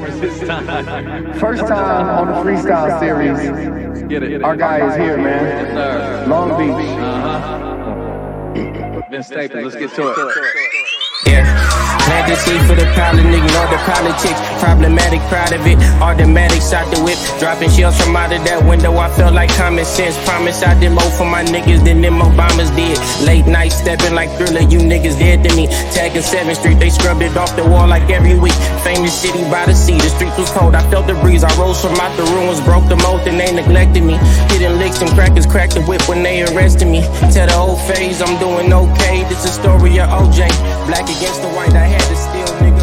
First time on the freestyle series. Get it. Our guy is here, man. Yes, sir. Long Beach. Vince Staples, let's get to it. Yeah. Plant the seed for the pilot, ignore the politics. Problematic, proud of it. Automatic, shot the whip. Dropping shells from out of that window, I felt like common sense. Promise I did more for my niggas than them Obamas did. Late night stepping like Thriller, you niggas dead to me. Tagging 7th Street, they scrubbed it off the wall like every week. Famous city by the sea, the streets was cold, I felt the breeze. I rose from out the ruins, broke the mold, and they neglected me. Hitting licks and crackers, cracked the whip when they arrested me. Tell the whole phase I'm doing okay, this is a story of OJ. Black against the white, I had to steal, nigga.